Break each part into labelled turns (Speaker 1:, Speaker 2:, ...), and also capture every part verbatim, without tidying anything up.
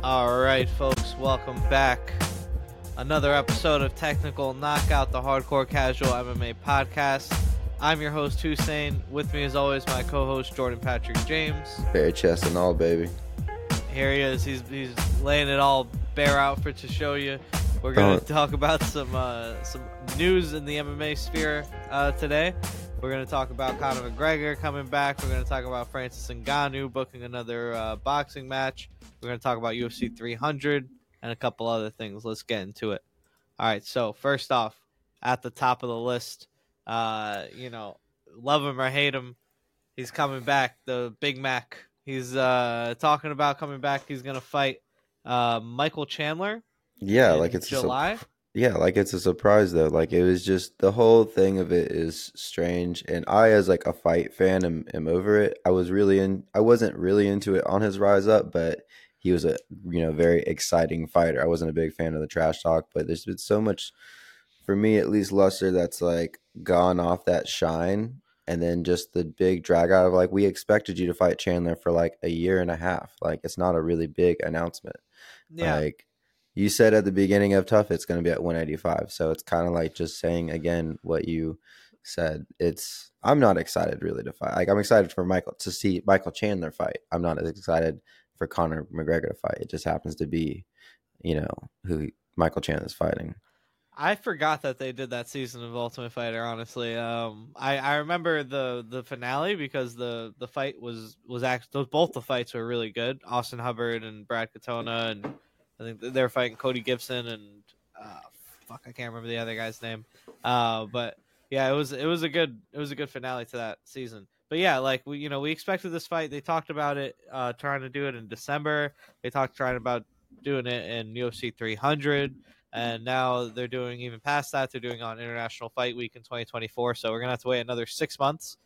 Speaker 1: All right, folks, welcome back. Another episode of Technical Knockout, the Hardcore Casual M M A podcast. I'm your host, Hussein. With me, as always, my co-host, Jordan Patrick James.
Speaker 2: Bare chest and all, baby.
Speaker 1: Here he is. He's he's laying it all bare out for to show you. We're going to talk about some uh, some news in the M M A sphere uh, today. We're going to talk about Conor McGregor coming back. We're going to talk about Francis Ngannou booking another uh, boxing match. We're going to talk about U F C three hundred and a couple other things. Let's get into it. All right, so first off, at the top of the list, uh, you know, love him or hate him, he's coming back, the Big Mac. He's uh, talking about coming back. He's going to fight uh, Michael Chandler
Speaker 2: Yeah,
Speaker 1: in
Speaker 2: like it's
Speaker 1: July.
Speaker 2: A, su- yeah, like it's a surprise though. Like it was just the whole thing of it is strange, and I, as like a fight fan, am, am over it. I was really in. I wasn't really into it on his rise up, but he was a you know very exciting fighter. I wasn't a big fan of the trash talk, but there's been so much, for me at least, luster that's like gone off that shine, and then just the big drag out of like we expected you to fight Chandler for like a year and a half. Like it's not a really big announcement.
Speaker 1: Yeah.
Speaker 2: Like you said at the beginning of Tough, it's going to be at one eighty-five. So it's kind of like just saying again what you said. It's I'm not excited really to fight. Like I'm excited for Michael to see Michael Chandler fight. I'm not as excited for Conor McGregor to fight. It just happens to be, you know, who Michael Chandler's fighting.
Speaker 1: I forgot that they did that season of Ultimate Fighter. Honestly, um, I, I remember the, the finale because the, the fight was was actually both the fights were really good. Austin Hubbard and Brad Katona, and I think they were fighting Cody Gibson and uh, fuck, I can't remember the other guy's name. Uh, but yeah, it was it was a good it was a good finale to that season. But yeah, like we you know we expected this fight. They talked about it, uh, trying to do it in December. They talked trying about doing it in U F C three hundred. And now they're doing even past that. They're doing on International Fight Week in twenty twenty-four. So we're going to have to wait another six months.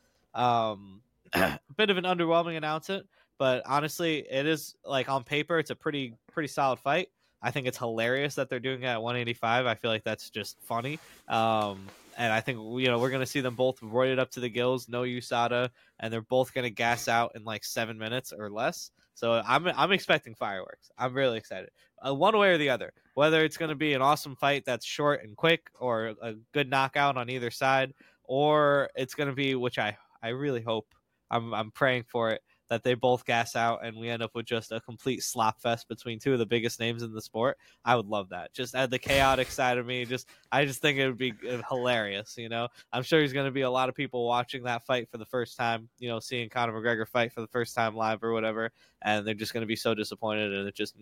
Speaker 1: Um, a bit of an underwhelming announcement, but honestly, it is like on paper, it's a pretty, pretty solid fight. I think it's hilarious that they're doing it at one eighty-five. I feel like that's just funny. Um, and I think, you know, we're going to see them both roided up to the gills, no U S A D A, and they're both going to gas out in like seven minutes or less. So I'm I'm expecting fireworks. I'm really excited. Uh, one way or the other, whether it's going to be an awesome fight that's short and quick, or a good knockout on either side, or it's going to be, which I, I really hope, I'm I'm praying for it, that they both gas out and we end up with just a complete slop fest between two of the biggest names in the sport. I would love that. Just add the chaotic side of me. Just I just think it would be hilarious. You know, I'm sure there's going to be a lot of people watching that fight for the first time. You know, seeing Conor McGregor fight for the first time live or whatever, and they're just going to be so disappointed. And it just,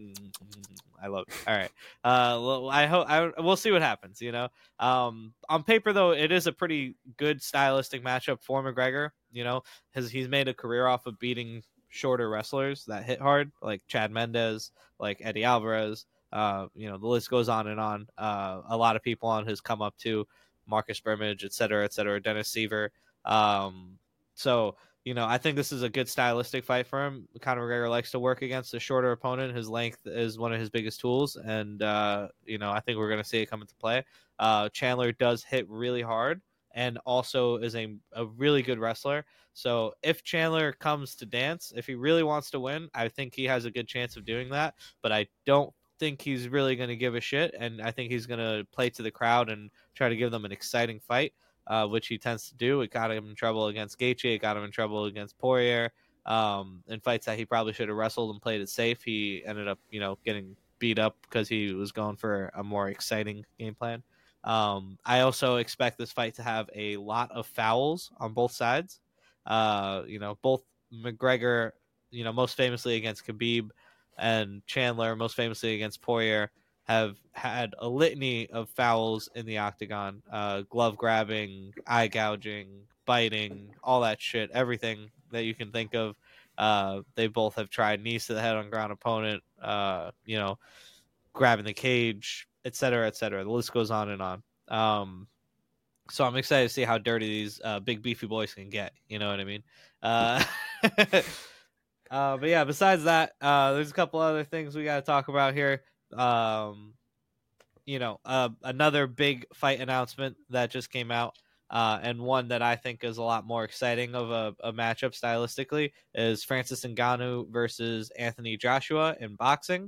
Speaker 1: I love it. All right, uh, well, I hope I we'll see what happens. You know, um, on paper though, it is a pretty good stylistic matchup for McGregor. You know, his he's made a career off of beating shorter wrestlers that hit hard, like Chad Mendes, like Eddie Alvarez. Uh, you know, the list goes on and on. Uh, a lot of people on his come up to Marcus Brimage, et cetera, et cetera, Dennis Seaver. Um, so, you know, I think this is a good stylistic fight for him. Conor McGregor likes to work against a shorter opponent. His length is one of his biggest tools. And, uh, you know, I think we're going to see it come into play. Uh, Chandler does hit really hard and also is a, a really good wrestler. So if Chandler comes to dance, if he really wants to win, I think he has a good chance of doing that. But I don't think he's really going to give a shit. And I think he's going to play to the crowd and try to give them an exciting fight, uh, which he tends to do. It got him in trouble against Gaethje. It got him in trouble against Poirier. Um, in fights that he probably should have wrestled and played it safe, he ended up, you know, getting beat up because he was going for a more exciting game plan. Um, I also expect this fight to have a lot of fouls on both sides. Uh, you know, both McGregor, you know, most famously against Khabib, and Chandler, most famously against Poirier, have had a litany of fouls in the octagon. Uh, glove grabbing, eye gouging, biting, all that shit, everything that you can think of. Uh, they both have tried knees to the head on ground opponent, uh, you know, grabbing the cage, et cetera, et cetera. The list goes on and on. Um, so I'm excited to see how dirty these uh, big beefy boys can get. You know what I mean? Uh, uh, but yeah, besides that, uh, there's a couple other things we got to talk about here. Um, you know, uh, another big fight announcement that just came out, uh, and one that I think is a lot more exciting of a, a matchup stylistically, is Francis Ngannou versus Anthony Joshua in boxing.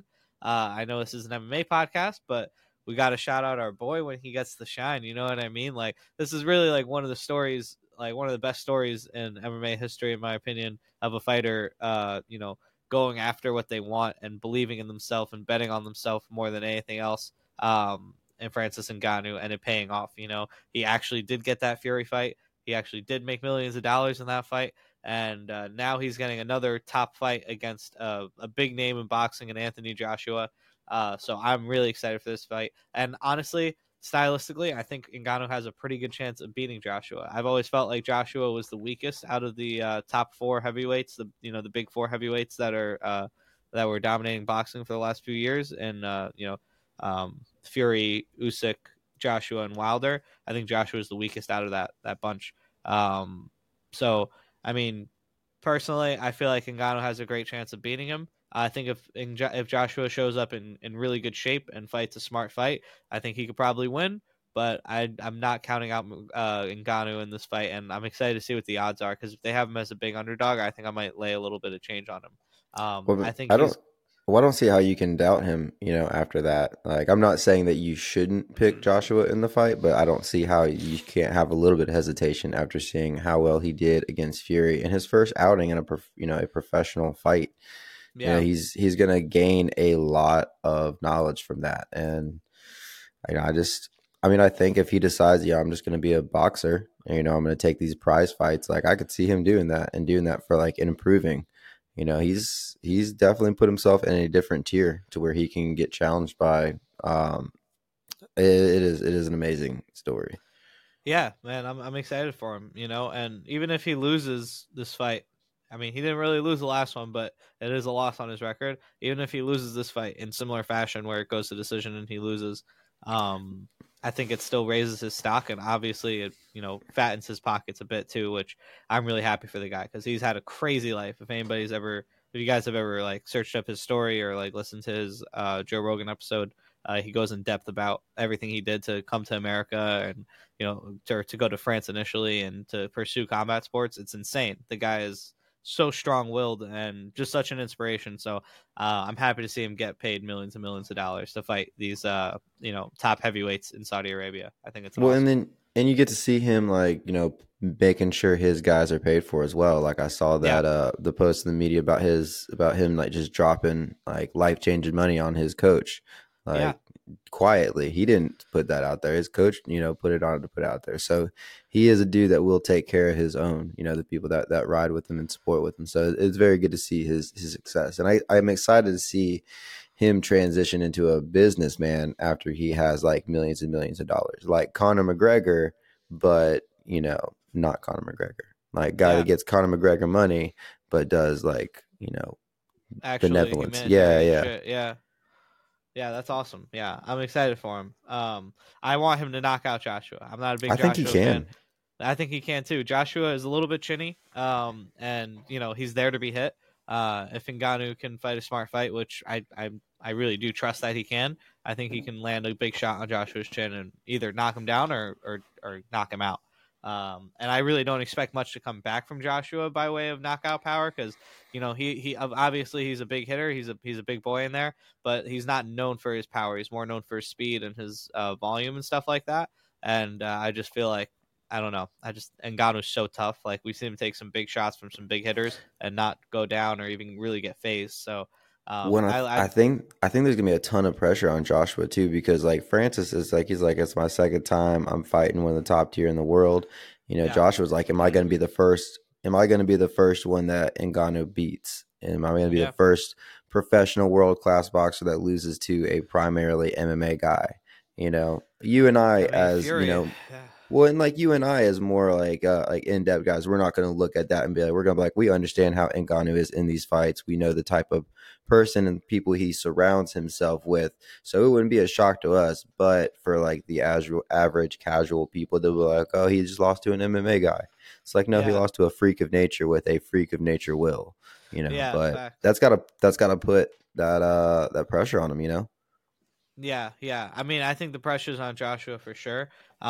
Speaker 1: Uh, I know this is an M M A podcast, but we got to shout out our boy when he gets the shine. You know what I mean? Like, this is really like one of the stories, like one of the best stories in M M A history, in my opinion, of a fighter, uh, you know, going after what they want and believing in themselves and betting on themselves more than anything else. Um, and Francis Ngannou, and it paying off. You know, he actually did get that Fury fight. He actually did make millions of dollars in that fight. And uh, now he's getting another top fight against uh, a big name in boxing in Anthony Joshua. Uh, so I'm really excited for this fight. And honestly, stylistically, I think Ngannou has a pretty good chance of beating Joshua. I've always felt like Joshua was the weakest out of the uh, top four heavyweights, the you know the big four heavyweights that are uh, that were dominating boxing for the last few years. And uh, you know, um, Fury, Usyk, Joshua, and Wilder. I think Joshua is the weakest out of that that bunch. Um, so I mean, personally, I feel like Ngannou has a great chance of beating him. I think if if Joshua shows up in, in really good shape and fights a smart fight, I think he could probably win. But I, I'm not counting out uh, Ngannou in this fight, and I'm excited to see what the odds are, because if they have him as a big underdog, I think I might lay a little bit of change on him. Um,
Speaker 2: Well,
Speaker 1: I think
Speaker 2: I don't.
Speaker 1: he's
Speaker 2: Well, I don't see how you can doubt him. You know, after that, like I'm not saying that you shouldn't pick Joshua in the fight, but I don't see how you can't have a little bit of hesitation after seeing how well he did against Fury in his first outing in a prof- you know a professional fight. You know,
Speaker 1: yeah
Speaker 2: he's he's gonna gain a lot of knowledge from that, and you know, I just, I mean, I think if he decides, yeah, I'm just gonna be a boxer, and, you know, I'm gonna take these prize fights, like I could see him doing that and doing that for like improving. You know, he's he's definitely put himself in a different tier to where he can get challenged by. Um, it, it is it is an amazing story.
Speaker 1: yeah man, I'm I'm excited for him. You know, and even if he loses this fight, I mean, he didn't really lose the last one, but it is a loss on his record. Even if he loses this fight in similar fashion, where it goes to decision and he loses, um, I think it still raises his stock, and obviously it you know fattens his pockets a bit too, which I'm really happy for the guy, because he's had a crazy life. If anybody's ever, if you guys have ever like searched up his story or like listened to his uh, Joe Rogan episode, uh, he goes in depth about everything he did to come to America, and you know to to go to France initially and to pursue combat sports. It's insane. The guy is so strong-willed and just such an inspiration. So uh, I'm happy to see him get paid millions and millions of dollars to fight these, uh, you know, top heavyweights in Saudi Arabia. I think it's
Speaker 2: Well, and
Speaker 1: awesome.
Speaker 2: then and you get to see him like you know making sure his guys are paid for as well. Like I saw
Speaker 1: Yeah,
Speaker 2: that uh the post in the media about his about him like just dropping like life changing money on his coach,
Speaker 1: yeah,
Speaker 2: like quietly. He didn't put that out there. His coach, you know, put it on to put out there. So he is a dude that will take care of his own. You know, the people that that ride with him and support with him. So it's very good to see his his success, and I I'm excited to see him transition into a businessman after he has like millions and millions of dollars, like Conor McGregor, but you know, not Conor McGregor, like guy that
Speaker 1: yeah.
Speaker 2: gets Conor McGregor money, but does like you know
Speaker 1: Actually,
Speaker 2: benevolence. Yeah,
Speaker 1: humanitarian
Speaker 2: yeah.
Speaker 1: shit. Yeah, yeah. That's awesome. Yeah, I'm excited for him. Um, I want him to knock out Joshua. I'm not a big
Speaker 2: I think he
Speaker 1: Joshua fan.
Speaker 2: can.
Speaker 1: I think he can too. Joshua is a little bit chinny, um, and you know he's there to be hit. Uh, if Ngannou can fight a smart fight, which I, I I really do trust that he can, I think he can land a big shot on Joshua's chin and either knock him down or or, or knock him out. Um, and I really don't expect much to come back from Joshua by way of knockout power, because you know he he obviously he's a big hitter. He's a he's a big boy in there, but he's not known for his power. He's more known for his speed and his uh, volume and stuff like that. And uh, I just feel like I don't know. I just Ngannou's so tough. Like we've seen him take some big shots from some big hitters and not go down or even really get phased. So um,
Speaker 2: When I
Speaker 1: I,
Speaker 2: th-
Speaker 1: I
Speaker 2: I think I think there's gonna be a ton of pressure on Joshua too because like Francis is like he's like it's my second time I'm fighting one of the top tier in the world. You know,
Speaker 1: yeah
Speaker 2: Joshua's like, am I gonna be the first? Am I gonna be the first one that Ngannou beats? Am I gonna be the
Speaker 1: yeah
Speaker 2: first professional world class boxer that loses to a primarily M M A guy? You know, you and I
Speaker 1: M M A
Speaker 2: as you
Speaker 1: Fury.
Speaker 2: know
Speaker 1: Yeah
Speaker 2: well, and like you and I, as more like uh, like in depth guys, we're not going to look at that and be like, we're going to be like, we understand how Ngannou is in these fights. We know the type of person and people he surrounds himself with, so it wouldn't be a shock to us. But for like the average, average casual people, they'll be like, oh, he just lost to an M M A guy. It's like, no, he
Speaker 1: yeah
Speaker 2: lost to a freak of nature with a freak of nature will, you know.
Speaker 1: yeah
Speaker 2: But
Speaker 1: facts.
Speaker 2: that's gotta that's gotta put that uh that pressure on him, you know.
Speaker 1: Yeah, yeah. I mean, I think the pressure's on Joshua for sure.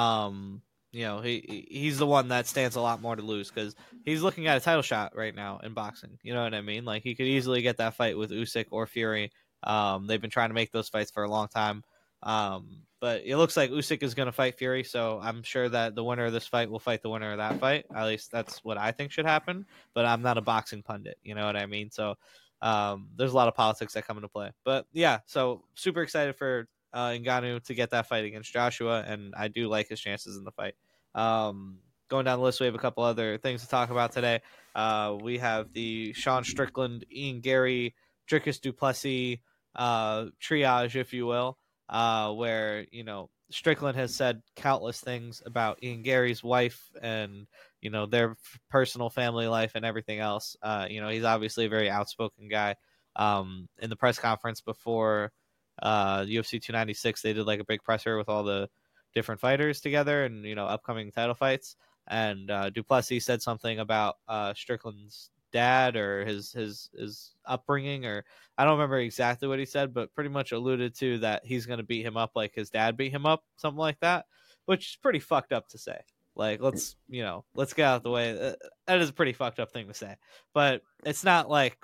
Speaker 1: Um, you know, he he's the one that stands a lot more to lose, because he's looking at a title shot right now in boxing. You know what I mean? Like he could easily get that fight with Usyk or Fury, Um, they've been trying to make those fights for a long time. Um, but it looks like Usyk is going to fight Fury, so I'm sure that the winner of this fight will fight the winner of that fight. At least that's what I think should happen. But I'm not a boxing pundit, you know what I mean? So um, there's a lot of politics that come into play. But yeah, so super excited for uh, Ngannou to get that fight against Joshua, and I do like his chances in the fight. Um, going down the list, we have a couple other things to talk about today. Uh, we have the Sean Strickland, Ian Gary, Dricus du Plessis uh, triage, if you will, uh, where, you know, Strickland has said countless things about Ian Gary's wife and, you know, their personal family life and everything else. Uh, you know, he's obviously a very outspoken guy. Um, in the press conference before uh, U F C two ninety-six, they did like a big presser with all the different fighters together and, you know, upcoming title fights. And uh, du Plessis said something about uh, Strickland's dad or his his his upbringing, or I don't remember exactly what he said, but pretty much alluded to that he's going to beat him up like his dad beat him up, something like that, which is pretty fucked up to say. Like, let's, you know, let's get out of the way. That is a pretty fucked up thing to say, but it's not like,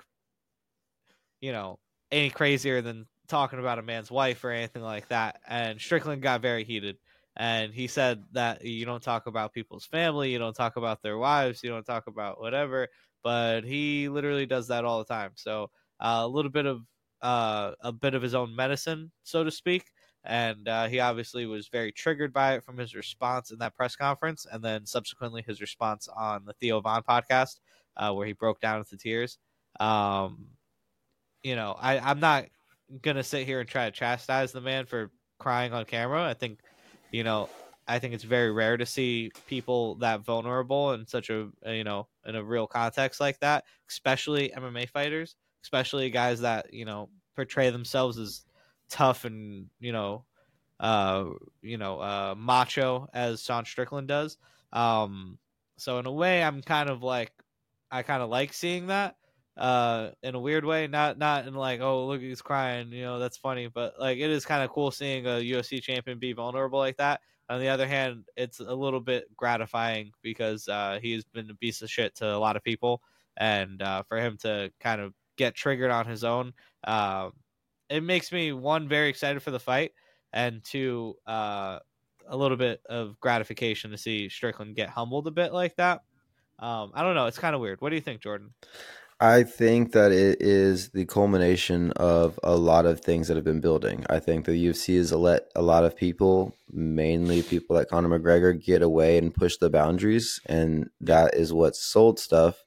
Speaker 1: you know, any crazier than talking about a man's wife or anything like that. And Strickland got very heated. And he said that you don't talk about people's family, you don't talk about their wives, you don't talk about whatever. But he literally does that all the time. So uh, a little bit of uh, a bit of his own medicine, so to speak. And uh, he obviously was very triggered by it from his response in that press conference, and then subsequently his response on the Theo Von podcast, uh, where he broke down into tears. Um, you know, I, I'm not gonna sit here and try to chastise the man for crying on camera. I think, you know, I think it's very rare to see people that vulnerable in such a, you know, in a real context like that, especially M M A fighters, especially guys that, you know, portray themselves as tough and, you know, uh, you know, uh, macho as Sean Strickland does. Um, so in a way, I'm kind of like, I kind of like seeing that, uh, in a weird way, not not in like, oh, look, he's crying, you know, that's funny, but like it is kind of cool seeing a U F C champion be vulnerable like that. On the other hand, it's a little bit gratifying because uh, he's been a piece of shit to a lot of people, and uh, for him to kind of get triggered on his own, uh, it makes me one very excited for the fight, and two, uh, a little bit of gratification to see Strickland get humbled a bit like that. Um, I don't know. It's kind of weird. What do you think, Jordan?
Speaker 2: I think that it is the culmination of a lot of things that have been building. I think the U F C has let a lot of people, mainly people like Conor McGregor, get away and push the boundaries, and that is what sold stuff.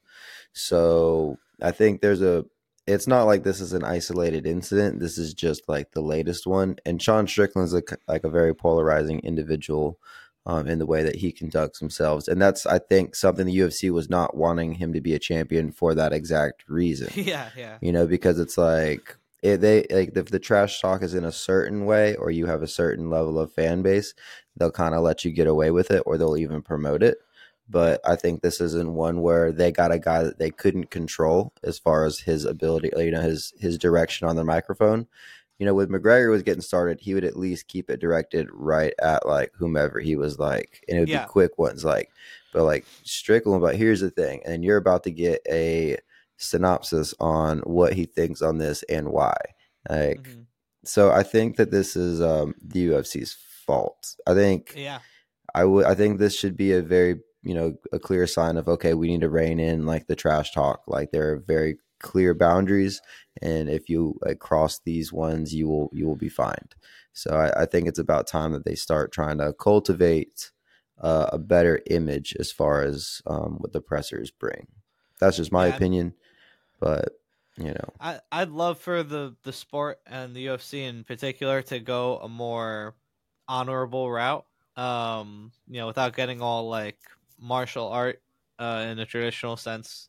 Speaker 2: So I think there's a, it's not like this is an isolated incident. This is just like the latest one. And Sean Strickland's a, like a very polarizing individual um, in the way that he conducts himself. And that's, I think, something the U F C was not wanting him to be a champion for that exact reason.
Speaker 1: Yeah, yeah.
Speaker 2: You know, because it's like, it, they like if the trash talk is in a certain way or you have a certain level of fan base, they'll kind of let you get away with it or they'll even promote it. But I think this isn't one where they got a guy that they couldn't control as far as his ability, you know, his his direction on the microphone. You know, with McGregor was getting started, he would at least keep it directed right at like whomever he was like, and it would
Speaker 1: Yeah.
Speaker 2: be quick ones like, but like Strickland. But here's the thing, and you're about to get a synopsis on what he thinks on this and why. Like,
Speaker 1: Mhm.
Speaker 2: so I think that this is um, the U F C's fault. I think
Speaker 1: Yeah.
Speaker 2: I would. I think this should be a very, you know, a clear sign of, okay, we need to rein in like the trash talk. Like there are very clear boundaries, and if you like cross these ones, you will you will be fined. So I, I think it's about time that they start trying to cultivate uh, a better image as far as um, what the pressers bring. That's just my
Speaker 1: Yeah.
Speaker 2: opinion, but you know,
Speaker 1: I I'd love for the the sport and the U F C in particular to go a more honorable route. Um, you know, without getting all like martial art uh in a traditional sense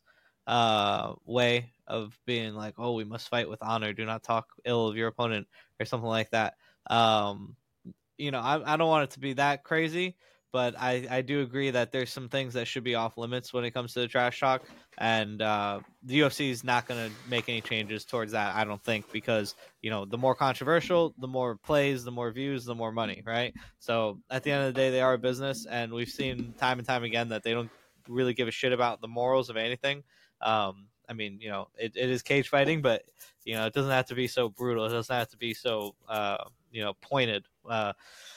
Speaker 1: uh way of being like, oh, we must fight with honor, do not talk ill of your opponent or something like that. Um, you know, I I don't want it to be that crazy, but I I do agree that there's some things that should be off limits when it comes to the trash talk, and uh, the U F C is not going to make any changes towards that. I don't think, because you know, the more controversial, the more plays, the more views, the more money, right? So at the end of the day, they are a business, and we've seen time and time again that they don't really give a shit about the morals of anything. Um, I mean, you know, it, it is cage fighting, but You know, it doesn't have to be so brutal. It doesn't have to be so uh, you know pointed. Uh,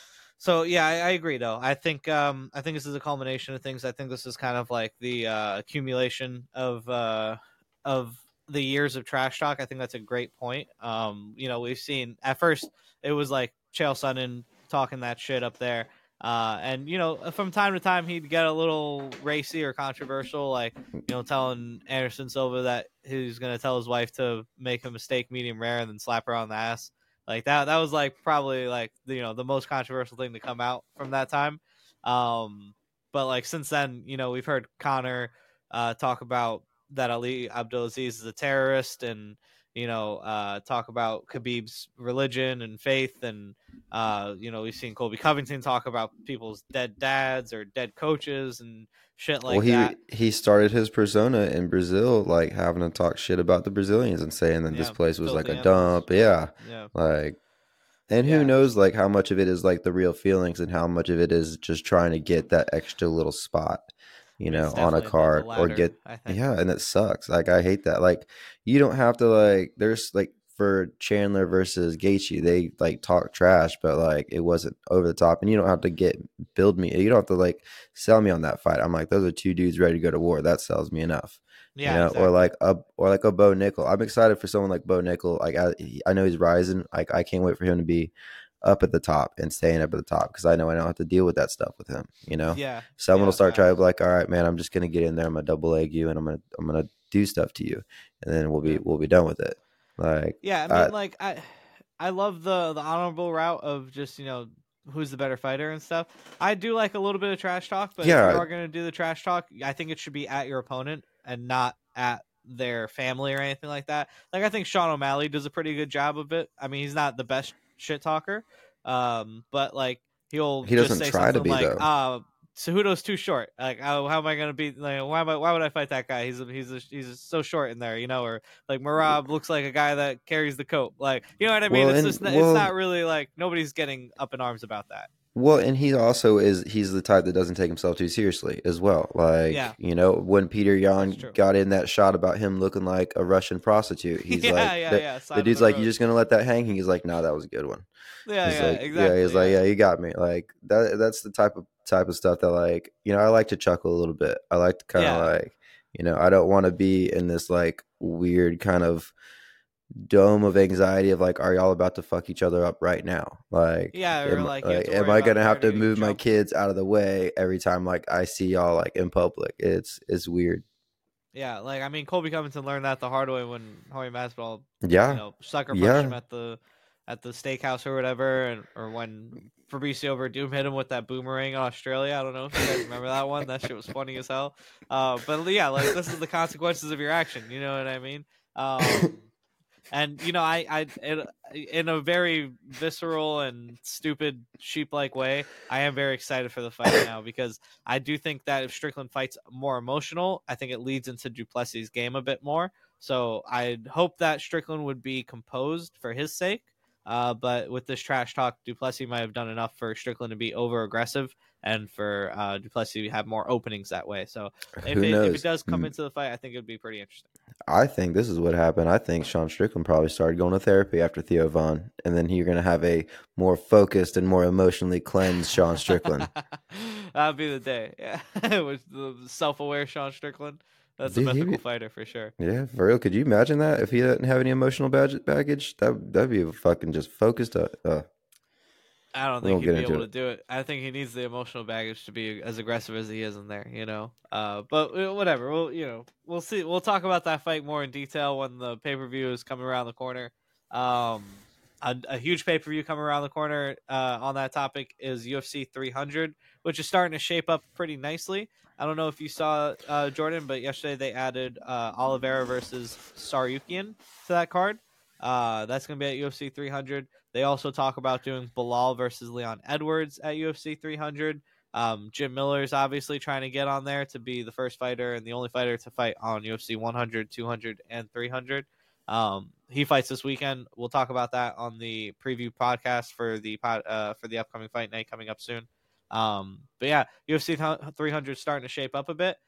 Speaker 1: so yeah, I, I agree though. I think um, I think this is a culmination of things. I think this is kind of like the uh, accumulation of uh, of the years of trash talk. I think that's a great point. Um, you know, we've seen at first it was like Chael Sonnen talking that shit up there. Uh, and you know, from time to time he'd get a little racy or controversial, like you know, telling Anderson Silva that he's gonna tell his wife to make a mistake medium rare and then slap her on the ass. Like that that was like probably like you know the most controversial thing to come out from that time. Um, but like since then, you know, we've heard Connor uh, talk about that Ali Abdulaziz is a terrorist, and you know, uh, talk about Khabib's religion and faith, and uh, you know, we've seen Colby Covington talk about people's dead dads or dead coaches and shit
Speaker 2: Well,
Speaker 1: like
Speaker 2: he
Speaker 1: that.
Speaker 2: he started his persona in Brazil, like having to talk shit about the Brazilians and saying that this
Speaker 1: Yeah,
Speaker 2: place was like
Speaker 1: filthy
Speaker 2: a
Speaker 1: animals.
Speaker 2: dump. Yeah,
Speaker 1: Yeah,
Speaker 2: like, and who
Speaker 1: yeah,
Speaker 2: knows, like how much of it is like the real feelings and how much of it is just trying to get that extra little spot, you
Speaker 1: I mean,
Speaker 2: know,
Speaker 1: it's
Speaker 2: on a
Speaker 1: definitely the the
Speaker 2: card or
Speaker 1: latter.
Speaker 2: get,
Speaker 1: I think.
Speaker 2: yeah, and it sucks. Like I hate that. Like you don't have to like. There's like for Chandler versus Gaethje, they like talk trash, but like it wasn't over the top, and you don't have to get build me. You don't have to like sell me on that fight. I'm like, those are two dudes ready to go to war. That sells me enough, you
Speaker 1: Yeah,
Speaker 2: know. Or
Speaker 1: exactly.
Speaker 2: like a or like a Bo Nickel. I'm excited for someone like Bo Nickel. Like I, I know he's rising. Like I can't wait for him to be up at the top and staying up at the top because I know I don't have to deal with that stuff with him. You know,
Speaker 1: Yeah,
Speaker 2: someone will
Speaker 1: yeah,
Speaker 2: start trying to
Speaker 1: facts.
Speaker 2: be like, all right, man, I'm just gonna get in there. I'm gonna double leg you, and I'm gonna I'm gonna do stuff to you, and then we'll be
Speaker 1: Yeah.
Speaker 2: we'll be done with it. Like,
Speaker 1: Yeah, I
Speaker 2: I
Speaker 1: mean, like I, I love the the honorable route of just you know who's the better fighter and stuff. I do like a little bit of trash talk, but if you
Speaker 2: yeah,
Speaker 1: are gonna do the trash talk, I think it should be at your opponent and not at their family or anything like that. Like I think Sean O'Malley does a pretty good job of it. I mean, he's not the best shit talker, um, but like he'll
Speaker 2: he
Speaker 1: just
Speaker 2: doesn't
Speaker 1: say
Speaker 2: try to
Speaker 1: something
Speaker 2: be
Speaker 1: like,
Speaker 2: though.
Speaker 1: "Uh, Cejudo's too short. Like, oh, how am I gonna be? Like, why am I? Why would I fight that guy? He's a, he's a, he's so short in there, you know?" Or like Marab looks like a guy that carries the coat. Like, you know what I mean?
Speaker 2: Well,
Speaker 1: It's
Speaker 2: and
Speaker 1: just it's
Speaker 2: well,
Speaker 1: not really like nobody's getting up in arms about that.
Speaker 2: well, and he also is he's the type that doesn't take himself too seriously as well.
Speaker 1: Yeah,
Speaker 2: Like, you know, when Peter
Speaker 1: that's
Speaker 2: Yan
Speaker 1: true.
Speaker 2: got in that shot about him looking like a Russian prostitute, he's
Speaker 1: yeah,
Speaker 2: like
Speaker 1: yeah,
Speaker 2: that
Speaker 1: yeah.
Speaker 2: the
Speaker 1: Side of
Speaker 2: dude's
Speaker 1: the
Speaker 2: like, you
Speaker 1: road.
Speaker 2: just gonna let that hang? He's like, no, that was a good one.
Speaker 1: Yeah,
Speaker 2: He's
Speaker 1: yeah,
Speaker 2: like, yeah, he's
Speaker 1: exactly.
Speaker 2: like,
Speaker 1: Yeah,
Speaker 2: yeah, you got me. Like that that's the type of type of stuff that like, you know, I like to chuckle a little bit. I like to kind of
Speaker 1: yeah,
Speaker 2: like, you know, I don't want to be in this like weird kind of dome of anxiety of like, are y'all about to fuck each other up right now? Like,
Speaker 1: yeah. Or
Speaker 2: am,
Speaker 1: like you have
Speaker 2: like,
Speaker 1: to
Speaker 2: am
Speaker 1: worry
Speaker 2: I
Speaker 1: about
Speaker 2: gonna have
Speaker 1: Claire
Speaker 2: to
Speaker 1: getting
Speaker 2: move my
Speaker 1: jumped.
Speaker 2: kids out of the way every time like I see y'all like in public? It's it's weird.
Speaker 1: Yeah, like I mean, Colby Covington learned that the hard way when Jorge Masvidal, you
Speaker 2: Yeah,
Speaker 1: know, sucker punched him
Speaker 2: yeah.
Speaker 1: at the at the steakhouse or whatever, and or when Fabricio Verdum hit him with that boomerang in Australia. I don't know if you guys remember that one. That shit was funny as hell. Uh, but yeah, like this is the consequences of your action. You know what I mean? Um, and you know, I, I, it, in a very visceral and stupid sheep-like way, I am very excited for the fight now because I do think that if Strickland fights more emotional, I think it leads into Duplessis' game a bit more. So I hope that Strickland would be composed for his sake. Uh, but with this trash talk, Duplessis might have done enough for Strickland to be over aggressive and for uh, Duplessis to have more openings that way. So if
Speaker 2: Who
Speaker 1: it if it
Speaker 2: knows?
Speaker 1: does come into the fight, I think it would be pretty interesting.
Speaker 2: I think this is what happened. I think Sean Strickland probably started going to therapy after Theo Vaughn, and then you're gonna have a more focused and more emotionally cleansed Sean Strickland.
Speaker 1: That'd be the day. Yeah, with the self-aware Sean Strickland. That's a
Speaker 2: Dude, he
Speaker 1: mythical
Speaker 2: be,
Speaker 1: fighter for sure.
Speaker 2: yeah, for real. Could you imagine that if he didn't have any emotional bag- baggage? That that'd be fucking just focused. Uh, uh,
Speaker 1: I don't
Speaker 2: we
Speaker 1: think
Speaker 2: won't
Speaker 1: he'd
Speaker 2: get
Speaker 1: be
Speaker 2: into
Speaker 1: able to
Speaker 2: it.
Speaker 1: do it. I think he needs the emotional baggage to be as aggressive as he is in there. You know. Uh, but uh, whatever. We'll you know we'll see. We'll talk about that fight more in detail when the pay per view is coming around the corner. Um, a, a huge pay per view coming around the corner uh, on that topic is U F C three hundred, which is starting to shape up pretty nicely. I don't know if you saw uh, Jordan, but yesterday they added uh, Oliveira versus Saryukian to that card. Uh, that's going to be at U F C three hundred. They also talk about doing Bilal versus Leon Edwards at U F C three hundred. Um, Jim Miller is obviously trying to get on there to be the first fighter and the only fighter to fight on U F C one hundred, two hundred, and three hundred. Um, he fights this weekend. We'll talk about that on the preview podcast for the pod, uh, for the upcoming fight night coming up soon. Um, but yeah, U F C three hundred starting to shape up a bit.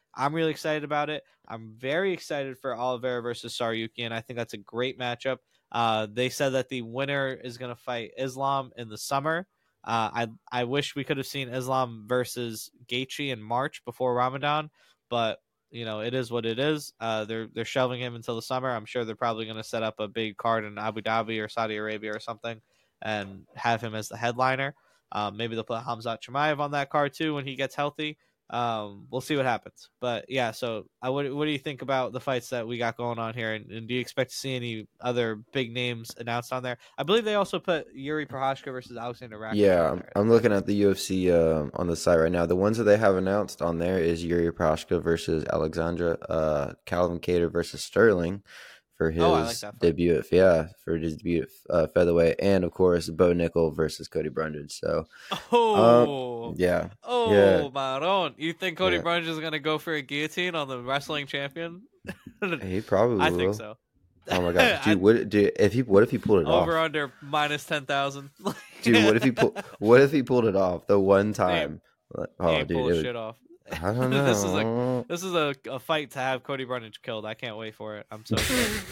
Speaker 1: I'm really excited about it. I'm very excited for Oliveira versus Saryuki, I think that's a great matchup. Uh, they said that the winner is going to fight Islam in the summer. Uh, I I wish we could have seen Islam versus Gaethje in March before Ramadan, but you know it is what it is. Uh, they're they're shelving him until the summer. I'm sure they're probably going to set up a big card in Abu Dhabi or Saudi Arabia or something, and have him as the headliner. Um, maybe they'll put Hamzat Chimaev on that card too when he gets healthy. Um, we'll see what happens. But yeah, so uh, what what do you think about the fights that we got going on here, and, and do you expect to see any other big names announced on there? I believe they also put Yuri Prohashka versus Alexander Rakic
Speaker 2: Yeah,
Speaker 1: on
Speaker 2: I'm,
Speaker 1: there.
Speaker 2: I'm looking at the U F C uh, on the site right now. The ones that they have announced on there is Yuri Prochazka versus Alexandra, uh, Calvin Cater versus Sterling for
Speaker 1: Oh, I like
Speaker 2: his
Speaker 1: that fight.
Speaker 2: debut at yeah for his debut at uh, featherweight, and of course Bo Nickel versus Cody Brundage. So, um,
Speaker 1: Oh,
Speaker 2: yeah, yeah,
Speaker 1: oh, Maron. You think Cody
Speaker 2: yeah.
Speaker 1: Brundage is gonna go for a guillotine on the wrestling champion?
Speaker 2: He probably
Speaker 1: I think
Speaker 2: will.
Speaker 1: so.
Speaker 2: Oh my gosh,
Speaker 1: I,
Speaker 2: dude! What, dude, if he what if he pulled it
Speaker 1: over
Speaker 2: off?
Speaker 1: under minus ten thousand.
Speaker 2: Dude, what if he pull? What if he pulled it off the one
Speaker 1: He ain't,
Speaker 2: time? Like,
Speaker 1: he
Speaker 2: oh,
Speaker 1: ain't
Speaker 2: dude,
Speaker 1: pulling
Speaker 2: it would.
Speaker 1: shit off.
Speaker 2: I don't
Speaker 1: this is a
Speaker 2: know.
Speaker 1: this is a, a fight to have Cody Brundage killed. I can't wait for it. I'm so excited.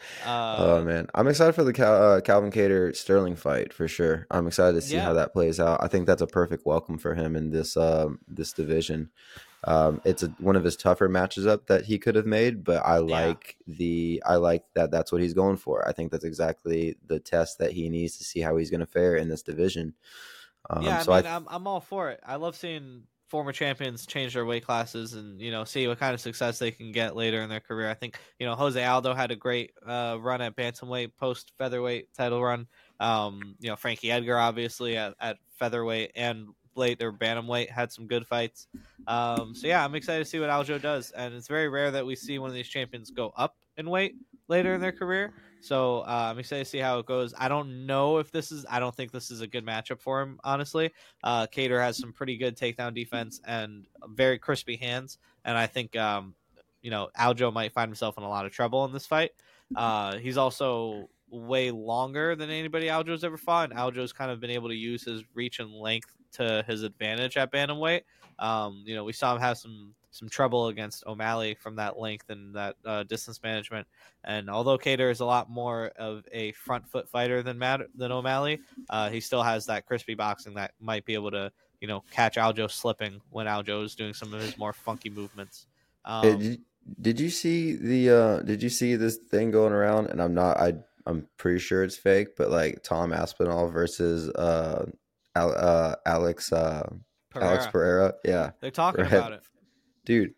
Speaker 2: Oh
Speaker 1: Uh,
Speaker 2: man, I'm excited for the Cal- uh, Calvin Cater Sterling fight for sure. I'm excited to see how
Speaker 1: yeah,
Speaker 2: that plays out. I think that's a perfect welcome for him in this um, this division. Um, it's a, one of his tougher matches up that he could have made, but I
Speaker 1: yeah,
Speaker 2: like the I like that that's what he's going for. I think that's exactly the test that he needs to see how he's going to fare in this division. Um,
Speaker 1: yeah. I
Speaker 2: so I
Speaker 1: mean, I'm I'm all for it. I love seeing former champions change their weight classes and you know see what kind of success they can get later in their career. I think you know Jose Aldo had a great uh, run at bantamweight, post featherweight title run. Um, you know Frankie Edgar obviously at, at featherweight and late or bantamweight had some good fights. Um, so yeah, I'm excited to see what Aljo does, and it's very rare that we see one of these champions go up in weight later in their career. So uh, I'm excited to see how it goes. I don't know if this is. I don't think this is a good matchup for him, honestly. Uh, Cater has some pretty good takedown defense and very crispy hands, and I think um, you know Aljo might find himself in a lot of trouble in this fight. Uh, he's also way longer than anybody Aljo's ever fought, and Aljo's kind of been able to use his reach and length to his advantage at bantamweight. Um, you know, we saw him have some some trouble against O'Malley from that length and that uh, distance management. And although Cater is a lot more of a front foot fighter than Matt, than O'Malley, uh, he still has that crispy boxing that might be able to, you know, catch Aljo slipping when Aljo is doing some of his more funky movements.
Speaker 2: Hey,
Speaker 1: Um,
Speaker 2: did, did you see the uh did you see this thing going around? And I'm not I I'm pretty sure it's fake, but like Tom Aspinall versus uh, Al, uh Alex uh Alex
Speaker 1: Pereira,
Speaker 2: Pereira. Yeah.
Speaker 1: they're talking
Speaker 2: Right.
Speaker 1: about it.
Speaker 2: Dude.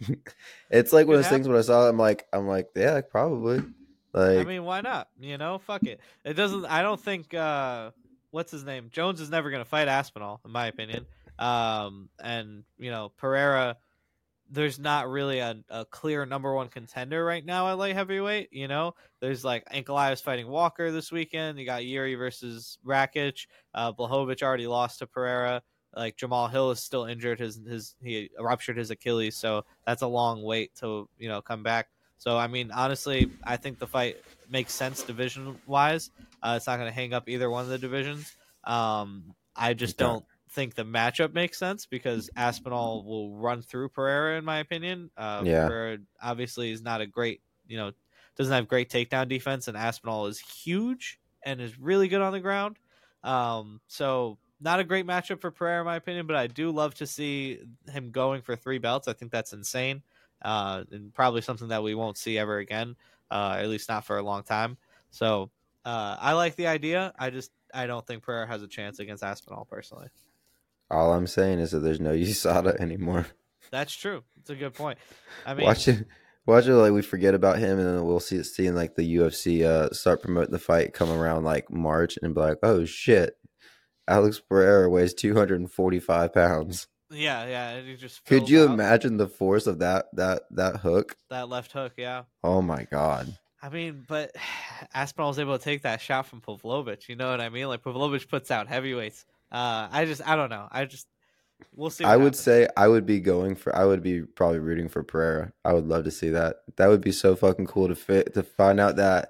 Speaker 2: It's like one
Speaker 1: Could
Speaker 2: of those things
Speaker 1: happen.
Speaker 2: when I saw it, I'm like I'm like, yeah, probably.
Speaker 1: I
Speaker 2: Like
Speaker 1: mean, why not? You know, fuck it. It doesn't. I don't think. Uh, what's his name? Jones is never going to fight Aspinall, in my opinion. Um, and you know, Pereira, there's not really a, a clear number one contender right now at light heavyweight. You know, there's like Ankalaev fighting Walker this weekend. You got Yuri versus Rakic. Uh, Blahovic already lost to Pereira. Like Jamal Hill is still injured. His his he ruptured his Achilles, so that's a long wait to you know come back. So I mean, honestly, I think the fight makes sense division wise. Uh, it's not going to hang up either one of the divisions. Um, I just
Speaker 2: okay.
Speaker 1: don't think the matchup makes sense because Aspinall will run through Pereira, in my opinion. Uh,
Speaker 2: Yeah.
Speaker 1: Pereira obviously is not a great, you know, doesn't have great takedown defense, and Aspinall is huge and is really good on the ground. Um, so not a great matchup for Pereira, in my opinion, but I do love to see him going for three belts. I think that's insane, uh, and probably something that we won't see ever again, uh, at least not for a long time. So uh, I like the idea. I just I don't think Pereira has a chance against Aspinall personally.
Speaker 2: All I'm saying is that there's no U S A D A anymore.
Speaker 1: That's true. It's a good point. I mean,
Speaker 2: Watch it, watch it. Like we forget about him, and then we'll see it. Seeing like the U F C uh, start promoting the fight come around like March, and be like, oh shit, Alex Pereira weighs two hundred forty-five pounds.
Speaker 1: yeah, yeah, and he just
Speaker 2: Could
Speaker 1: fills
Speaker 2: you
Speaker 1: out
Speaker 2: imagine the force of that that that hook?
Speaker 1: that left hook. Yeah,
Speaker 2: Oh my god.
Speaker 1: I mean, but Aspinall was able to take that shot from Pavlovich. You know what I mean? Like Pavlovich puts out heavyweights. Uh, I just, I don't know. I just, we'll see
Speaker 2: I
Speaker 1: what
Speaker 2: would
Speaker 1: happens.
Speaker 2: say I would be going for I would be probably rooting for Pereira. I would love to see that. That would be so fucking cool to fit to find out that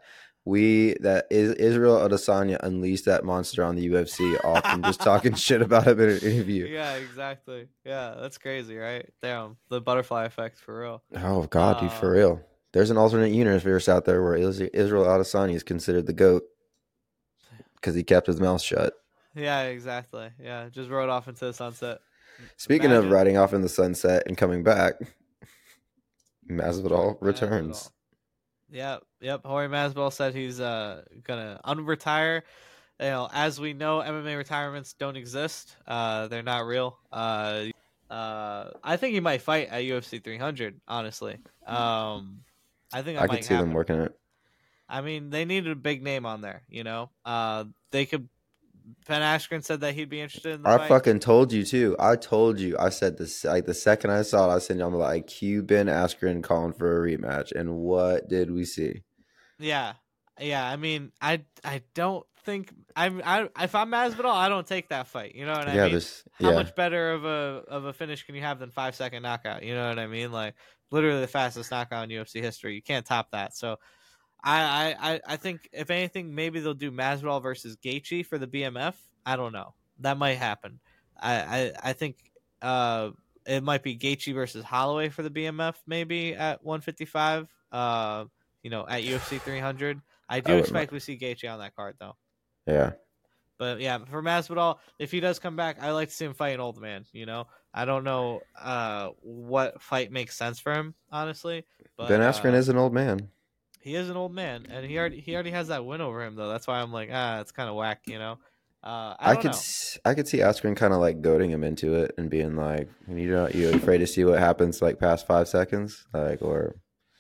Speaker 2: we that is Israel Adesanya unleashed that monster on the U F C off from just talking shit about him in an interview.
Speaker 1: Yeah, exactly. Yeah, that's crazy, right? Damn, the butterfly effect for real.
Speaker 2: Oh God, dude, for
Speaker 1: Um,
Speaker 2: real. There's an alternate universe out there where Is- Israel Adesanya is considered the GOAT because he kept his mouth shut.
Speaker 1: yeah, exactly. Yeah, just rode off into the sunset.
Speaker 2: Speaking of
Speaker 1: Imagine
Speaker 2: riding off in the sunset and coming back, Masvidal
Speaker 1: Jordan Masvidal.
Speaker 2: returns.
Speaker 1: Yep, yep. Jorge Masvidal said he's uh gonna unretire. You know, as we know, M M A retirements don't exist. Uh, they're not real. Uh, uh, I think he might fight at U F C three hundred. Honestly, um, I think that
Speaker 2: I could
Speaker 1: might
Speaker 2: see them
Speaker 1: happen.
Speaker 2: working it.
Speaker 1: I mean, they needed a big name on there. You know, uh, they could. Ben Askren said that he'd be interested in the
Speaker 2: I
Speaker 1: fight.
Speaker 2: fucking told you too. I told you. I said this like the second I saw it. I said I'm like Q Ben Askren calling for a rematch, and what did we see?
Speaker 1: Yeah, yeah. I mean, I I don't think I'm I if I'm Masvidal, I don't take that fight. You know what I
Speaker 2: Yeah,
Speaker 1: mean?
Speaker 2: there's
Speaker 1: How
Speaker 2: yeah.
Speaker 1: much better of a of a finish can you have than five second knockout? You know what I mean? Like literally the fastest knockout in U F C history. You can't top that. So I I I I think if anything, maybe they'll do Masvidal versus Gaethje for the B M F. I don't know. That might happen. I I, I think uh it might be Gaethje versus Holloway for the B M F maybe at one fifty-five. Uh, you know, at U F C three hundred. I
Speaker 2: I
Speaker 1: do
Speaker 2: wouldn't mind.
Speaker 1: expect we see Gaethje on that card though.
Speaker 2: Yeah,
Speaker 1: But yeah, for Masvidal, if he does come back, I like to see him fight an old man. You know, I don't know uh what fight makes sense for him honestly,
Speaker 2: Ben
Speaker 1: but
Speaker 2: Askren
Speaker 1: uh
Speaker 2: is an old man.
Speaker 1: he is an old man, and he already he already has that win over him though. That's why I'm like, ah, it's kind of whack, you know. Uh, I
Speaker 2: I
Speaker 1: don't
Speaker 2: could
Speaker 1: know.
Speaker 2: s- I could see Askren kind of like goading him into it and being like, you know, you afraid to see what happens like past five seconds, like or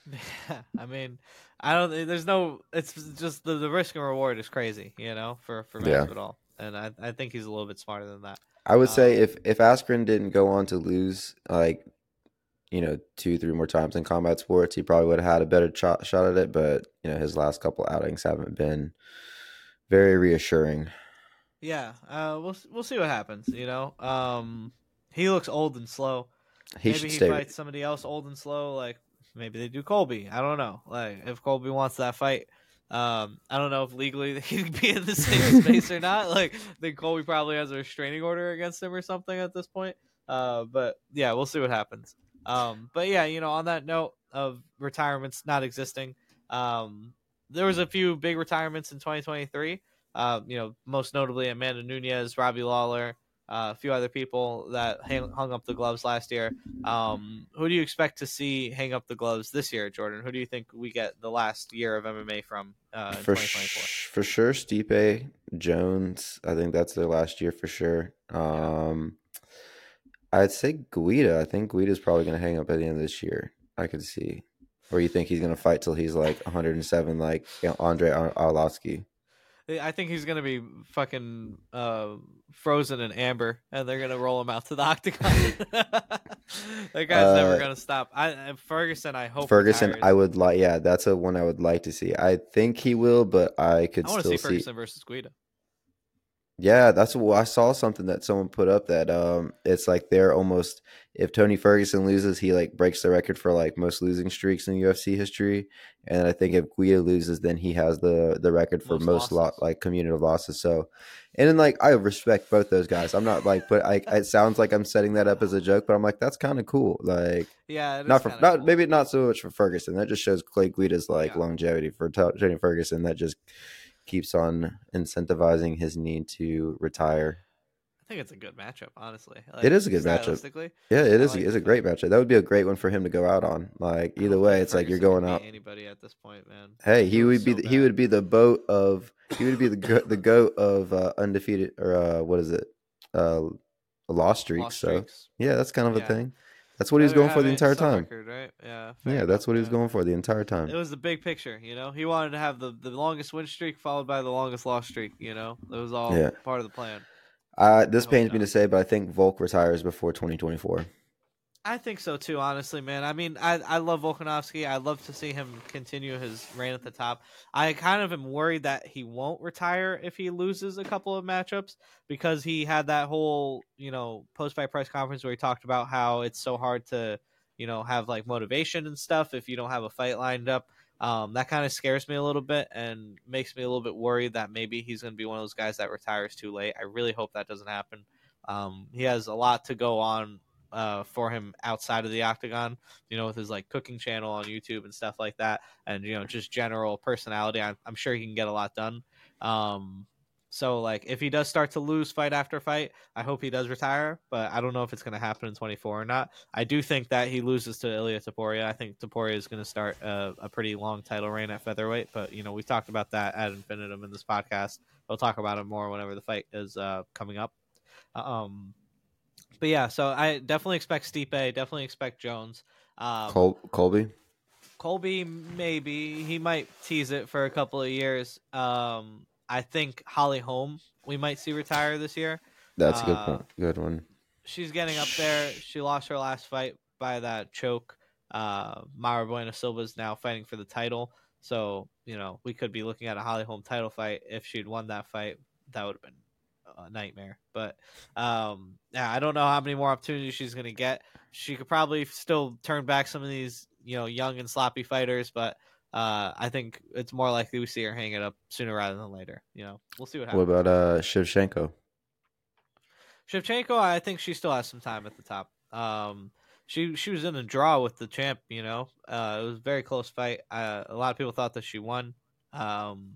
Speaker 1: I mean, I don't. There's no. It's just the, the risk and reward is crazy, you know, for for
Speaker 2: yeah.
Speaker 1: Masvidal, and I I think he's a little bit smarter than that.
Speaker 2: I would say
Speaker 1: Um,
Speaker 2: if if Askren didn't go on to lose like you know two three more times in combat sports, he probably would have had a better shot shot at it. But you know his last couple outings haven't been very reassuring.
Speaker 1: yeah. Uh, we'll we'll see what happens. You know. Um, he looks old and slow.
Speaker 2: He
Speaker 1: Maybe
Speaker 2: should
Speaker 1: he
Speaker 2: stay.
Speaker 1: fights somebody else old and slow. Like maybe they do Colby. I don't know. Like if Colby wants that fight. Um, I don't know if legally he can be in the same space or not. Like, I think Colby probably has a restraining order against him or something at this point. Uh, but yeah, we'll see what happens. Um, but yeah, you know, on that note of retirements not existing, um, there was a few big retirements in twenty twenty-three. Uh, you know, most notably Amanda Nunez, Robbie Lawler, uh, a few other people that hang, hung up the gloves last year. Um, who do you expect to see hang up the gloves this year, Jordan? Who do you think we get the last year of M M A from uh, in
Speaker 2: For
Speaker 1: twenty twenty-four?
Speaker 2: sh- for sure, Stipe Jones. I think that's their last year for sure.
Speaker 1: Yeah.
Speaker 2: Um, I'd say Guida. I think Guida's probably going to hang up at the end of this year. I could see. Or you think he's going to fight till he's like one hundred seven, like you know, Andre Ar- Arlovsky?
Speaker 1: I think he's gonna be fucking uh, frozen in amber, and they're gonna roll him out to the octagon. That guy's never
Speaker 2: Uh,
Speaker 1: gonna stop. I Ferguson, I hope
Speaker 2: Ferguson, I
Speaker 1: retires.
Speaker 2: would like. Yeah, that's a one I would like to see. I think he will, but I could
Speaker 1: I want to
Speaker 2: still
Speaker 1: see
Speaker 2: see.
Speaker 1: Ferguson versus Guida.
Speaker 2: Yeah, that's what I saw something that someone put up that um it's like they're almost if Tony Ferguson loses, he like breaks the record for like most losing streaks in U F C history. And I think if Guida loses, then he has the the record for
Speaker 1: Most
Speaker 2: most lot
Speaker 1: losses.
Speaker 2: like cumulative losses. So and then like I respect both those guys. I'm not like but I it sounds like I'm setting that up as a joke, but I'm like that's kind of cool. Like
Speaker 1: Yeah, it is
Speaker 2: not for
Speaker 1: kind of
Speaker 2: not
Speaker 1: cool.
Speaker 2: maybe not so much for Ferguson. That just shows Clay Guida's like
Speaker 1: Yeah.
Speaker 2: longevity for T- Tony Ferguson. That just keeps on incentivizing his need to retire.
Speaker 1: I think it's a good matchup, honestly.
Speaker 2: It
Speaker 1: Like
Speaker 2: is a good matchup.
Speaker 1: stylistically,
Speaker 2: Yeah, it
Speaker 1: I
Speaker 2: is.
Speaker 1: like
Speaker 2: It's
Speaker 1: the
Speaker 2: a great
Speaker 1: fight.
Speaker 2: matchup. That would be a great one for him to go out on. Like
Speaker 1: I
Speaker 2: either
Speaker 1: don't
Speaker 2: way,
Speaker 1: think
Speaker 2: it's like you're
Speaker 1: Ferguson
Speaker 2: going
Speaker 1: can beat
Speaker 2: out.
Speaker 1: anybody at this point, man.
Speaker 2: Hey,
Speaker 1: He
Speaker 2: he
Speaker 1: looks
Speaker 2: would be
Speaker 1: so
Speaker 2: the, he
Speaker 1: bad.
Speaker 2: would be the boat of he would be the go- the goat of uh, undefeated or uh, what is it? Uh, lost streak.
Speaker 1: Lost
Speaker 2: So
Speaker 1: streaks.
Speaker 2: yeah, that's kind of a
Speaker 1: Yeah.
Speaker 2: thing. That's what he was
Speaker 1: Better
Speaker 2: going for
Speaker 1: have
Speaker 2: the
Speaker 1: it
Speaker 2: entire
Speaker 1: some
Speaker 2: time.
Speaker 1: record, right? Yeah, fair
Speaker 2: Yeah,
Speaker 1: enough.
Speaker 2: that's what he was
Speaker 1: Yeah.
Speaker 2: going for the entire
Speaker 1: It
Speaker 2: time.
Speaker 1: was the big picture, you know. He wanted to have the, the longest win streak followed by the longest loss streak, you know. It was all
Speaker 2: Yeah.
Speaker 1: part of the plan.
Speaker 2: Uh,
Speaker 1: I
Speaker 2: this
Speaker 1: hope
Speaker 2: pains me
Speaker 1: not.
Speaker 2: to say, but I think Volk retires before twenty twenty-four.
Speaker 1: I think so too, honestly, man. I mean, I, I love Volkanovski. I love to see him continue his reign at the top. I kind of am worried that he won't retire if he loses a couple of matchups because he had that whole, you know, post fight press conference where he talked about how it's so hard to, you know, have like motivation and stuff if you don't have a fight lined up Um, that kind of scares me a little bit and makes me a little bit worried that maybe he's going to be one of those guys that retires too late. I really hope that doesn't happen. Um, he has a lot to go on uh, for him outside of the octagon, you know, with his like cooking channel on YouTube and stuff like that, and you know, just general personality. I'm, I'm sure he can get a lot done. Um, so like, if he does start to lose fight after fight, I hope he does retire, but I don't know if it's going to happen in twenty-four or not. I do think that he loses to Ilia Topuria. I think Topuria is going to start a, a pretty long title reign at featherweight, but you know, we've talked about that ad infinitum in this podcast. We'll talk about it more whenever the fight is uh, coming up. Um, but yeah, so I definitely expect Stipe, definitely expect Jones. Um,
Speaker 2: Col- Colby.
Speaker 1: Colby, maybe he might tease it for a couple of years. Um, I think Holly Holm we might see retire this year.
Speaker 2: That's a good
Speaker 1: Uh,
Speaker 2: point. Good one.
Speaker 1: she's getting up there. She lost her last fight by that choke. Uh, Mara Bueno Silva's now fighting for the title, so you know we could be looking at a Holly Holm title fight. If she'd won that fight, that would have been a nightmare. But um, yeah, I don't know how many more opportunities she's going to get. She could probably still turn back some of these, you know, young and sloppy fighters, but uh, I think it's more likely we see her hang it up sooner rather than later. You know, we'll see what
Speaker 2: What
Speaker 1: happens.
Speaker 2: about uh Shevchenko?
Speaker 1: Shevchenko, I think she still has some time at the top. Um, she she was in a draw with the champ. You know, uh, it was a very close fight. Uh, a lot of people thought that she won. Um,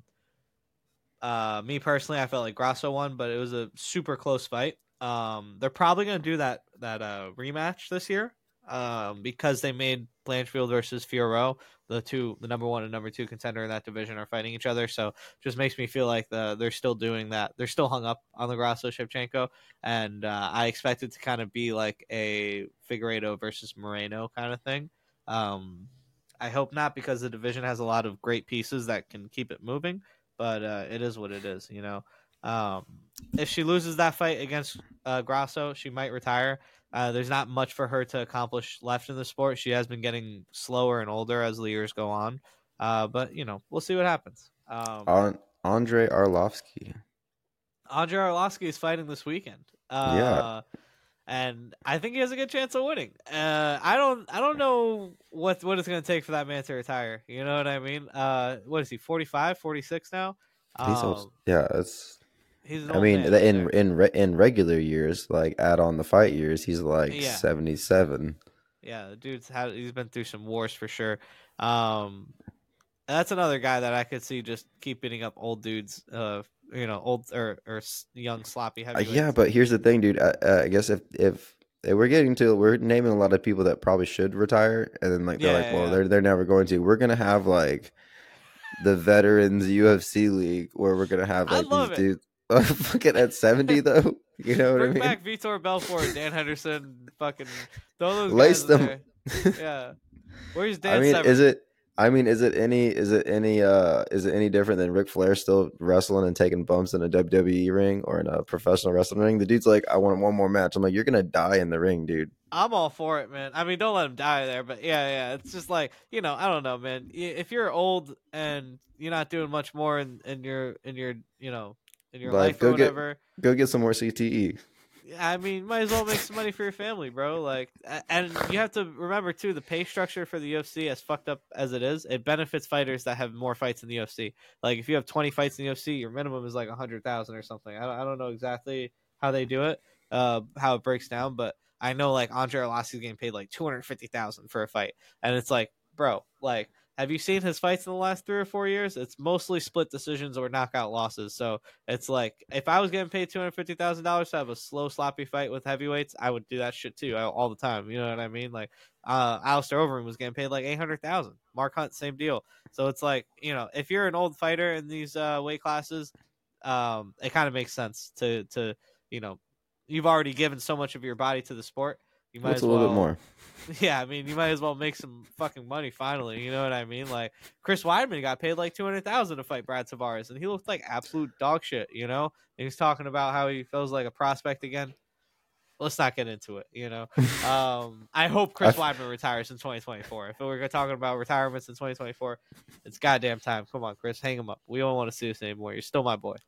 Speaker 1: uh, me personally, I felt like Grasso won, but it was a super close fight. Um, they're probably gonna do that that uh, rematch this year, um, because they made Blanchfield versus Fiorot, the two, the number one and number two contender in that division, are fighting each other. So just makes me feel like the they're still doing that. They're still hung up on the Grasso Shevchenko, and uh, I expect it to kind of be like a Figueiredo versus Moreno kind of thing. Um, I hope not, because the division has a lot of great pieces that can keep it moving, but uh, it is what it is, you know. Um, if she loses that fight against uh, Grasso, she might retire. Uh, there's not much for her to accomplish left in the sport. She has been getting slower and older as the years go on. Uh, but, you know, we'll see what happens. Um,
Speaker 2: On Andre Arlovsky.
Speaker 1: Andre Arlovsky is fighting this weekend.
Speaker 2: Yeah.
Speaker 1: Uh, and I think he has a good chance of winning. Uh, I don't, I don't know what what it's going to take for that man to retire. You know what I mean? Uh, what is he? forty-five, forty-six now?
Speaker 2: He's
Speaker 1: Um,
Speaker 2: also, yeah, it's
Speaker 1: he's an
Speaker 2: I
Speaker 1: old
Speaker 2: mean,
Speaker 1: man up
Speaker 2: in
Speaker 1: there.
Speaker 2: in re- in regular years, like add on the fight years, he's like
Speaker 1: Yeah.
Speaker 2: seventy-seven.
Speaker 1: Yeah, the dude's had he's been through some wars for sure. Um, that's another guy that I could see just keep beating up old dudes. Uh, you know, old or or s- young sloppy
Speaker 2: Uh,
Speaker 1: heavyweights.
Speaker 2: yeah, but here's the thing, dude. I, uh, I guess if, if if we're getting to we're naming a lot of people that probably should retire, and then like they're
Speaker 1: Yeah,
Speaker 2: like,
Speaker 1: yeah,
Speaker 2: well,
Speaker 1: yeah.
Speaker 2: they're they're never going to. We're gonna have like the veterans U F C league where we're gonna have
Speaker 1: I
Speaker 2: like these
Speaker 1: love it.
Speaker 2: dudes. Fucking at seventy though, you know what I
Speaker 1: Bring
Speaker 2: mean?
Speaker 1: back Vitor Belfort, Dan Henderson, fucking throw those
Speaker 2: Lace
Speaker 1: guys in
Speaker 2: them.
Speaker 1: there. Yeah, where's
Speaker 2: I
Speaker 1: Dan
Speaker 2: mean, is
Speaker 1: Severn?
Speaker 2: it? I mean, is it any? Is it any? Uh, is it any different than Ric Flair still wrestling and taking bumps in a W W E ring or in a professional wrestling ring? The dude's like, I want one more match. I'm like, you're gonna die in the ring, dude.
Speaker 1: I'm all for it, man. I mean, don't let him die there, but yeah, yeah. It's just like, you know, I don't know, man. Y- If you're old and you're not doing much more in, in your in your you know in your
Speaker 2: Life,
Speaker 1: life or
Speaker 2: go get
Speaker 1: whatever,
Speaker 2: go get some more C T E.
Speaker 1: I mean, might as well make some money for your family, bro. Like, a- and you have to remember too, the pay structure for the U F C, as fucked up as it is, it benefits fighters that have more fights in the U F C. Like, if you have twenty fights in the U F C, your minimum is like a hundred thousand or something. I don't, I don't know exactly how they do it, uh, how it breaks down, but I know like Andre Arlovsky's getting paid like two hundred fifty thousand for a fight, and it's like, bro, like, have you seen his fights in the last three or four years? It's mostly split decisions or knockout losses. So it's like, if I was getting paid two hundred fifty thousand dollars to have a slow, sloppy fight with heavyweights, I would do that shit too all the time. You know what I mean? Like, uh, Alistair Overeem was getting paid like eight hundred thousand dollars. Mark Hunt, same deal. So it's like, you know, if you're an old fighter in these uh, weight classes, um, it kind of makes sense to, to, you know, you've already given so much of your body to the sport. You might
Speaker 2: What's a
Speaker 1: as
Speaker 2: little bit
Speaker 1: well,
Speaker 2: more?
Speaker 1: yeah, I mean, you might as well make some fucking money finally. You know what I mean? Like, Chris Weidman got paid like two hundred thousand to fight Brad Tavares, and he looked like absolute dog shit. You know, and he's talking about how he feels like a prospect again. Let's not get into it. You know, um, I hope Chris
Speaker 2: I,
Speaker 1: Weidman retires in twenty twenty-four. If we're talking about retirements in twenty twenty-four, it's goddamn time. Come on, Chris, hang him up. We don't want to see this anymore. You're still my boy.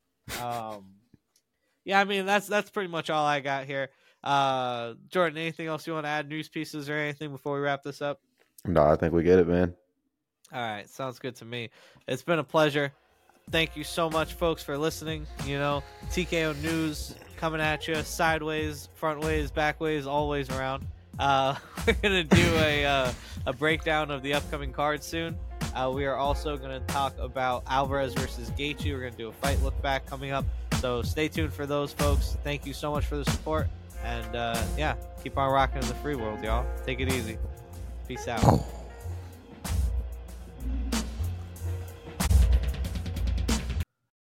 Speaker 1: Um, yeah, I mean that's that's pretty much all I got here. Uh, Jordan, anything else you want to add, news pieces or anything before we wrap this up?
Speaker 2: no, I think we get it, man.
Speaker 1: All right, sounds good to me. It's been a pleasure. Thank you so much, folks, for listening. You know, T K O News coming at you sideways, front ways, back ways, all ways around. Uh, we're gonna do a uh, a breakdown of the upcoming cards soon. Uh, we are also gonna talk about Alvarez versus Gaethje. We're gonna do a fight look back coming up. So stay tuned for those, folks. Thank you so much for the support, and uh, yeah, keep on rocking in the free world, y'all. Take it easy. Peace out.